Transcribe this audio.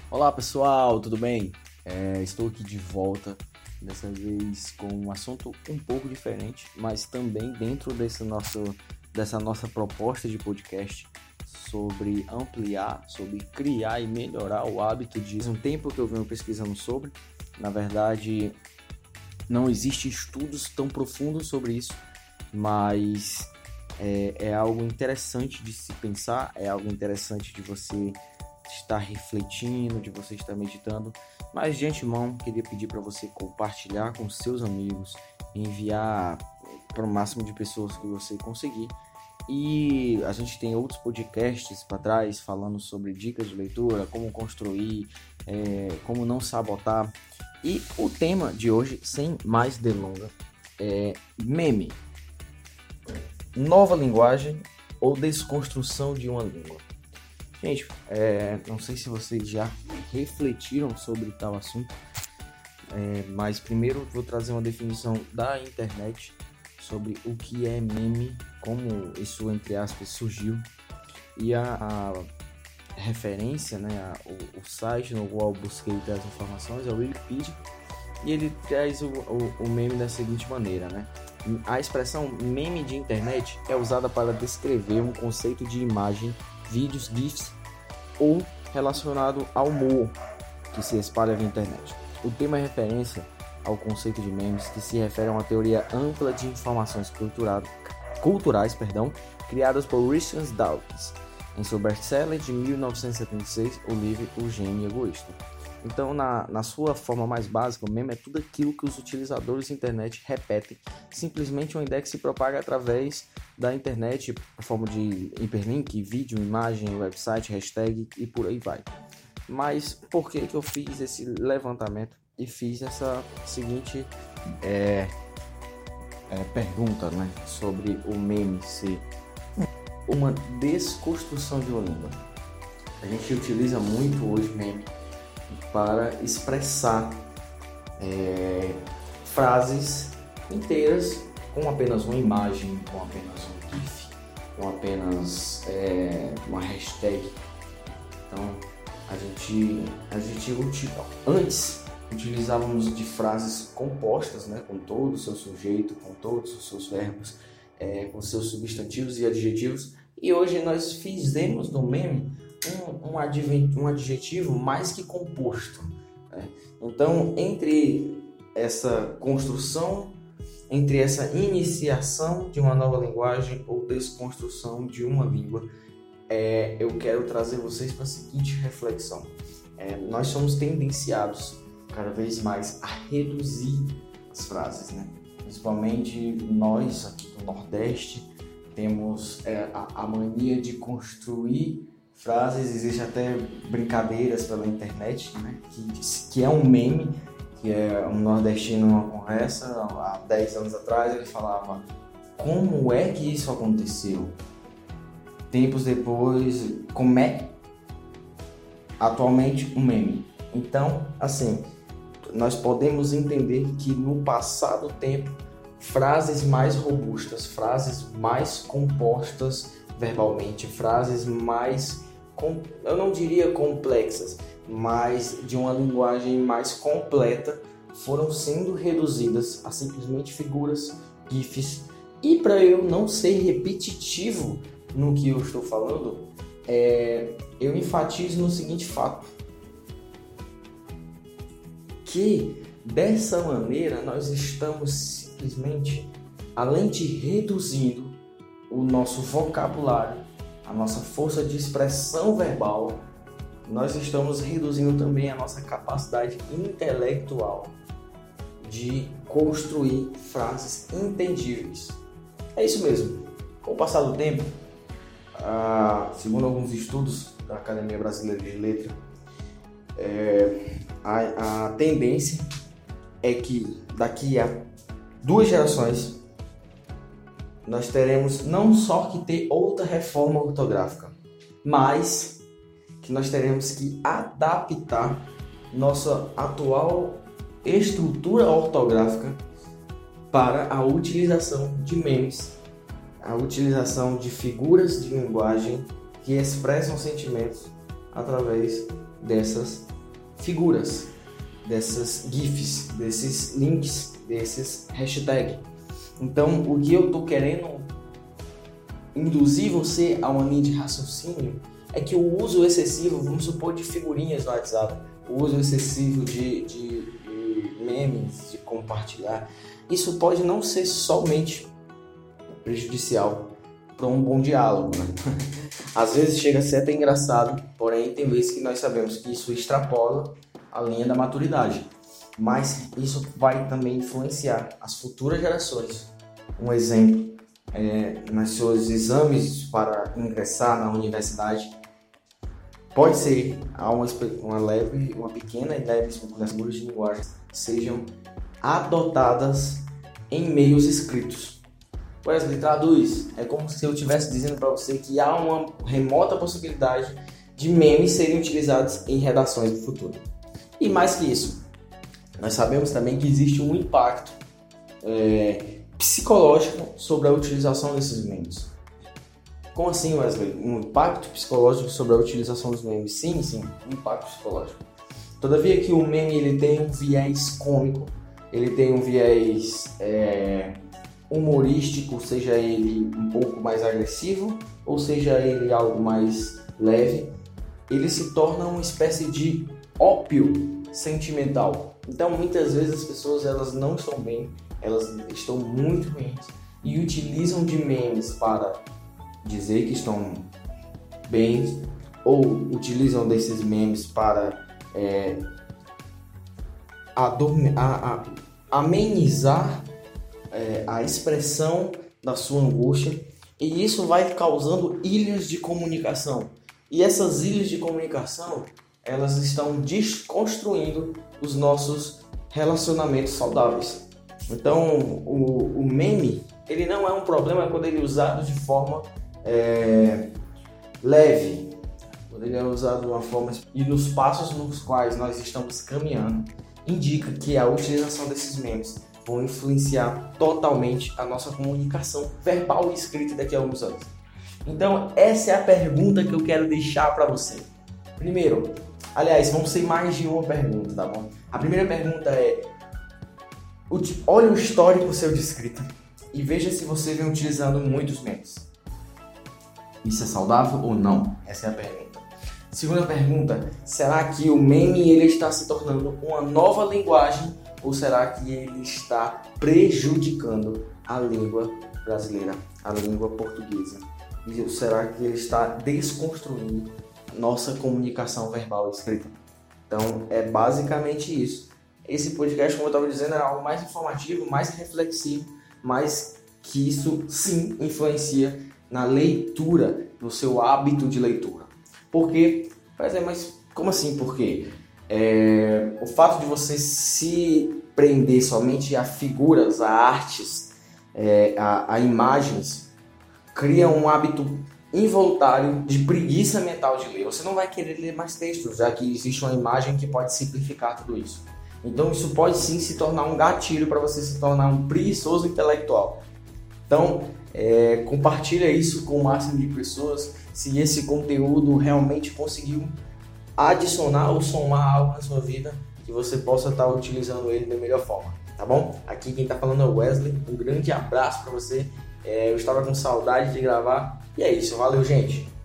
Olá pessoal, tudo bem? Estou aqui de volta, dessa vez com um assunto um pouco diferente, mas também dentro dessa nossa proposta de podcast sobre ampliar, sobre criar e melhorar o hábito de um tempo que eu venho pesquisando sobre. Na verdade, não existe estudos tão profundos sobre isso, mas é algo interessante de se pensar, é algo interessante de você estar refletindo, de você estar meditando. Mas de antemão, queria pedir para você compartilhar com seus amigos, enviar para o máximo de pessoas que você conseguir. E a gente tem outros podcasts para trás falando sobre dicas de leitura, como construir, como não sabotar. E o tema de hoje, sem mais delongas, é meme. Nova linguagem ou desconstrução de uma língua? Gente, não sei se vocês já refletiram sobre tal assunto, mas primeiro vou trazer uma definição da internet sobre o que é meme, como isso, entre aspas, surgiu, e a referência, né, o site no qual eu busquei as informações é o Wikipedia, e ele traz o meme da seguinte maneira, né? A expressão meme de internet é usada para descrever um conceito de imagem, vídeos, GIFs ou relacionado ao humor que se espalha na internet. O tema é referência ao conceito de memes, que se refere a uma teoria ampla de informações culturais, criadas por Richard Dawkins em seu best-seller de 1976, o livro O Gênio Egoísta. Então, na sua forma mais básica, o meme é tudo aquilo que os utilizadores da internet repetem. Simplesmente uma ideia que se propaga através da internet, por forma de hiperlink, vídeo, imagem, website, hashtag e por aí vai. Mas por que eu fiz esse levantamento e fiz essa seguinte pergunta, né, sobre o meme ser uma desconstrução de uma língua? A gente utiliza muito hoje meme para expressar frases inteiras com apenas uma imagem, com apenas um GIF, com apenas uma hashtag. Então, antes utilizávamos de frases compostas, né, com todo o seu sujeito, com todos os seus verbos, com seus substantivos e adjetivos, e hoje nós fizemos do meme um adjetivo mais que composto, né? Então, entre essa construção, entre essa iniciação de uma nova linguagem ou desconstrução de uma língua, eu quero trazer vocês para a seguinte reflexão. Nós somos tendenciados cada vez mais a reduzir as frases, né? Principalmente nós aqui do Nordeste temos a mania de construir frases. Existem até brincadeiras pela internet, né, que é um meme, que é um nordestino numa conversa. Há 10 anos atrás ele falava: como é que isso aconteceu? Tempos depois, como é atualmente um meme. Então, assim, nós podemos entender que no passado tempo, frases mais robustas, frases mais compostas verbalmente, frases mais, eu não diria complexas, mas de uma linguagem mais completa, foram sendo reduzidas a simplesmente figuras, GIFs. E para eu não ser repetitivo no que eu estou falando, eu enfatizo no seguinte fato: que dessa maneira nós estamos simplesmente, além de reduzindo o nosso vocabulário, a nossa força de expressão verbal, nós estamos reduzindo também a nossa capacidade intelectual de construir frases entendíveis. É isso mesmo. Com o passar do tempo, segundo alguns estudos da Academia Brasileira de Letras, a tendência é que daqui a 2 gerações nós teremos não só que ter outra reforma ortográfica, mas que nós teremos que adaptar nossa atual estrutura ortográfica para a utilização de memes, a utilização de figuras de linguagem que expressam sentimentos através dessas figuras, dessas GIFs, desses links, desses hashtags. Então, o que eu estou querendo induzir você a uma linha de raciocínio é que o uso excessivo, vamos supor, de figurinhas no WhatsApp, o uso excessivo de memes, de compartilhar, isso pode não ser somente prejudicial para um bom diálogo, né? Às vezes chega a ser até engraçado, porém tem vezes que nós sabemos que isso extrapola a linha da maturidade. Mas isso vai também influenciar as futuras gerações. Um exemplo, nos seus exames para ingressar na universidade, pode ser uma pequena e leve figuras de linguagem sejam adotadas em meios escritos. Wesley, traduz. É como se eu estivesse dizendo para você que há uma remota possibilidade de memes serem utilizados em redações do futuro. E mais que isso, nós sabemos também que existe um impacto psicológico sobre a utilização desses memes. Como assim, Wesley? Um impacto psicológico sobre a utilização dos memes? Sim, um impacto psicológico. Todavia que o meme ele tem um viés cômico, ele tem um viés humorístico, seja ele um pouco mais agressivo ou seja ele algo mais leve, ele se torna uma espécie de ópio sentimental. Então muitas vezes as pessoas elas não estão bem, elas estão muito ruins e utilizam de memes para dizer que estão bem ou utilizam desses memes para amenizar a expressão da sua angústia, e isso vai causando ilhas de comunicação. E essas ilhas de comunicação, elas estão desconstruindo os nossos relacionamentos saudáveis. Então, o meme, ele não é um problema quando ele é usado de forma leve, quando ele é usado de uma forma... E nos passos nos quais nós estamos caminhando, indica que a utilização desses memes vão influenciar totalmente a nossa comunicação verbal e escrita daqui a alguns anos. Então, essa é a pergunta que eu quero deixar para você. Primeiro, aliás, vão ser mais de uma pergunta, tá bom? A primeira pergunta é: olhe o histórico seu de escrita e veja se você vem utilizando muitos memes. Isso é saudável ou não? Essa é a pergunta. Segunda pergunta: será que o meme ele está se tornando uma nova linguagem ou será que ele está prejudicando a língua brasileira, a língua portuguesa? E será que ele está desconstruindo nossa comunicação verbal e escrita? Então, é basicamente isso. Esse podcast, como eu estava dizendo, era algo mais informativo, mais reflexivo, mas que isso sim influencia na leitura, no seu hábito de leitura. Por quê? Mas como assim por quê? O fato de você se prender somente a figuras, a artes, a imagens, cria um hábito involuntário de preguiça mental de ler. Você não vai querer ler mais textos, já que existe uma imagem que pode simplificar tudo isso. Então isso pode sim se tornar um gatilho para você se tornar um preguiçoso intelectual. Então compartilha isso com o máximo de pessoas. Se esse conteúdo realmente conseguiu adicionar ou somar algo na sua vida, que você possa estar utilizando ele da melhor forma, tá bom? Aqui quem está falando é o Wesley. Um grande abraço para você. Eu estava com saudade de gravar. E é isso. Valeu, gente.